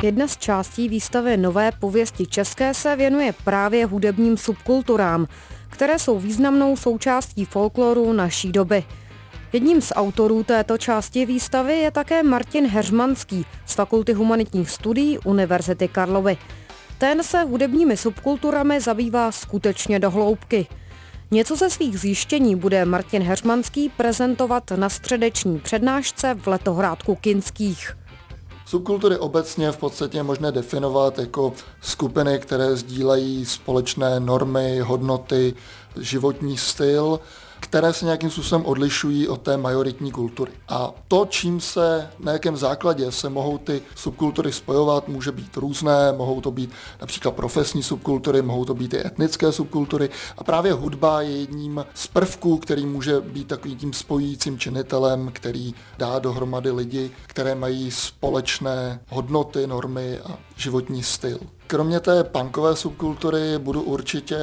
Jedna z částí výstavy Nové pověsti české se věnuje právě hudebním subkulturám, které jsou významnou součástí folkloru naší doby. Jedním z autorů této části výstavy je také Martin Heřmanský z Fakulty humanitních studií Univerzity Karlovy. Ten se hudebními subkulturami zabývá skutečně do hloubky. Něco ze svých zjištění bude Martin Heřmanský prezentovat na středeční přednášce v Letohrádku Kinských. Subkultury obecně v podstatě je možné definovat jako skupiny, které sdílejí společné normy, hodnoty, životní styl, které se nějakým způsobem odlišují od té majoritní kultury. A to, čím se, na jakém základě se mohou ty subkultury spojovat, může být různé, mohou to být například profesní subkultury, mohou to být i etnické subkultury. A právě hudba je jedním z prvků, který může být takovým tím spojujícím činitelem, který dá dohromady lidi, které mají společné hodnoty, normy a životní styl. Kromě té punkové subkultury budu určitě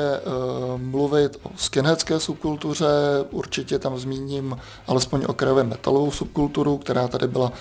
mluvit o skinheadské subkultuře, určitě tam zmíním alespoň okrajově metalovou subkulturu, která tady byla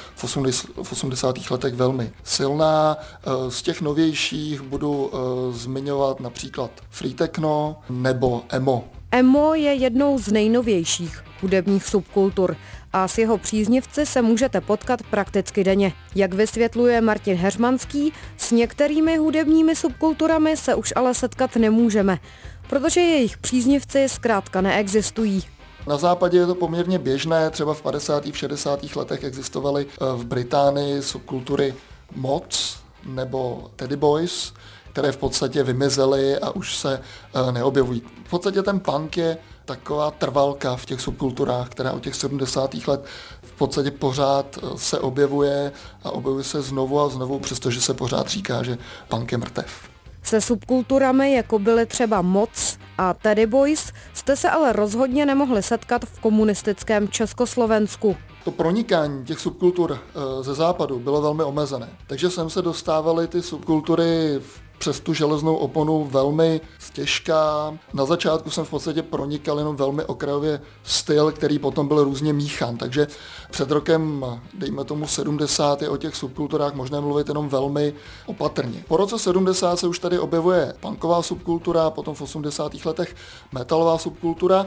v 80. letech velmi silná. Z těch novějších budu zmiňovat například free techno nebo emo. Emo je jednou z nejnovějších hudebních subkultur a s jeho příznivci se můžete potkat prakticky denně. Jak vysvětluje Martin Heřmanský, s některými hudebními subkulturami se už ale setkat nemůžeme, protože jejich příznivci zkrátka neexistují. Na západě je to poměrně běžné, třeba v 50. a 60. letech existovaly v Británii subkultury mods nebo Teddy Boys, které v podstatě vymizely a už se neobjevují. V podstatě ten punk je taková trvalka v těch subkulturách, která od těch 70. let v podstatě pořád se objevuje a objevuje se znovu a znovu, přestože se pořád říká, že punk je mrtev. Se subkulturami, jako byly třeba mods a Teddy Boys, jste se ale rozhodně nemohli setkat v komunistickém Československu. To pronikání těch subkultur ze západu bylo velmi omezené, takže sem se dostávaly ty subkultury přes tu železnou oponu velmi stěžká. Na začátku jsem v podstatě pronikal jenom velmi okrajově styl, který potom byl různě míchan, takže před rokem, dejme tomu 70, je o těch subkulturách možné mluvit jenom velmi opatrně. Po roce 70 se už tady objevuje punková subkultura, potom v 80. letech metalová subkultura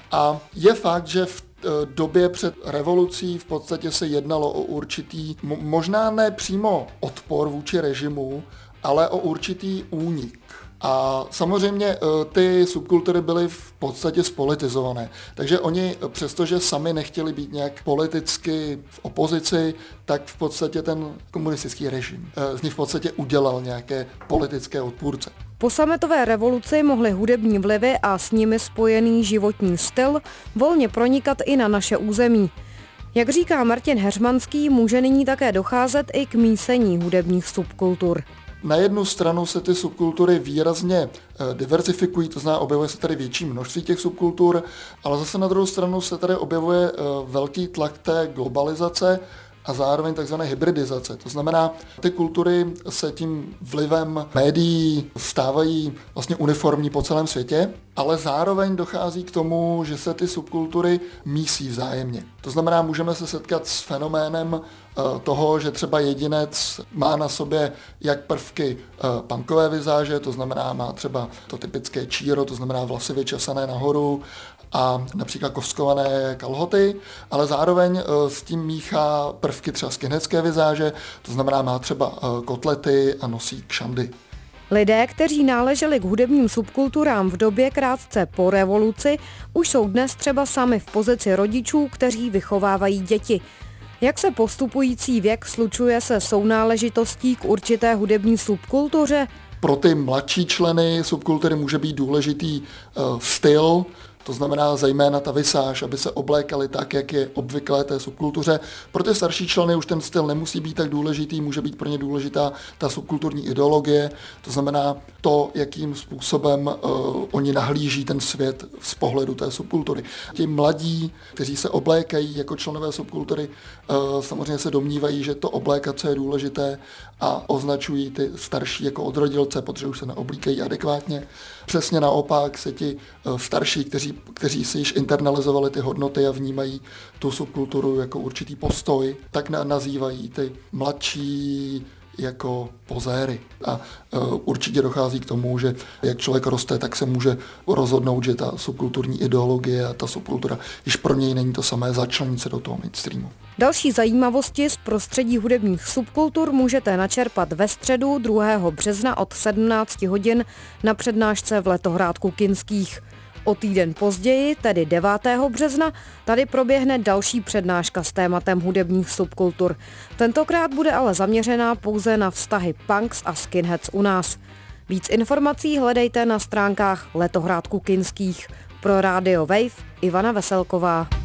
a je fakt, že v době před revolucí v podstatě se jednalo o určitý, možná ne přímo odpor vůči režimu, ale o určitý únik. A samozřejmě ty subkultury byly v podstatě spolitizované. Takže oni, přestože sami nechtěli být nějak politicky v opozici, tak v podstatě ten komunistický režim z nich v podstatě udělal nějaké politické odpůrce. Po sametové revoluci mohly hudební vlivy a s nimi spojený životní styl volně pronikat i na naše území. Jak říká Martin Heřmanský, může nyní také docházet i k mísení hudebních subkultur. Na jednu stranu se ty subkultury výrazně diversifikují, to znamená objevuje se tady větší množství těch subkultur, ale zase na druhou stranu se tady objevuje velký tlak té globalizace a zároveň takzvané hybridizace. To znamená, ty kultury se tím vlivem médií stávají vlastně uniformní po celém světě, ale zároveň dochází k tomu, že se ty subkultury mísí vzájemně. To znamená, můžeme se setkat s fenoménem toho, že třeba jedinec má na sobě jak prvky punkové vizáže, to znamená, má třeba to typické číro, to znamená vlasy vyčesané nahoru, a například koskované kalhoty, ale zároveň s tím míchá prvky třeba skinheadské vizáže, to znamená má třeba kotlety a nosí kšandy. Lidé, kteří náleželi k hudebním subkulturám v době krátce po revoluci, už jsou dnes třeba sami v pozici rodičů, kteří vychovávají děti. Jak se postupující věk slučuje se sounáležitostí k určité hudební subkultuře? Pro ty mladší členy subkultury může být důležitý styl, to znamená zejména ta visáž, aby se oblékali tak, jak je obvyklé té subkultuře. Pro ty starší členy už ten styl nemusí být tak důležitý, může být pro ně důležitá ta subkulturní ideologie, to znamená to, jakým způsobem oni nahlíží ten svět z pohledu té subkultury. Ti mladí, kteří se oblékají jako členové subkultury, samozřejmě se domnívají, že to oblékat, co je důležité, a označují ty starší jako odrodilce, protože už se neoblíkají adekvátně. Přesně naopak se ti starší, kteří si již internalizovali ty hodnoty a vnímají tu subkulturu jako určitý postoj, tak nazývají ty mladší jako pozéry. A určitě dochází k tomu, že jak člověk roste, tak se může rozhodnout, že ta subkulturní ideologie a ta subkultura již pro něj není to samé, začlenit se do toho mainstreamu. Další zajímavosti z prostředí hudebních subkultur můžete načerpat ve středu 2. března od 17 hodin na přednášce v Letohrádku Kinských. O týden později, tedy 9. března, tady proběhne další přednáška s tématem hudebních subkultur. Tentokrát bude ale zaměřená pouze na vztahy punks a skinheads u nás. Víc informací hledejte na stránkách Letohrádku Kinských. Pro Radio Wave Ivana Veselková.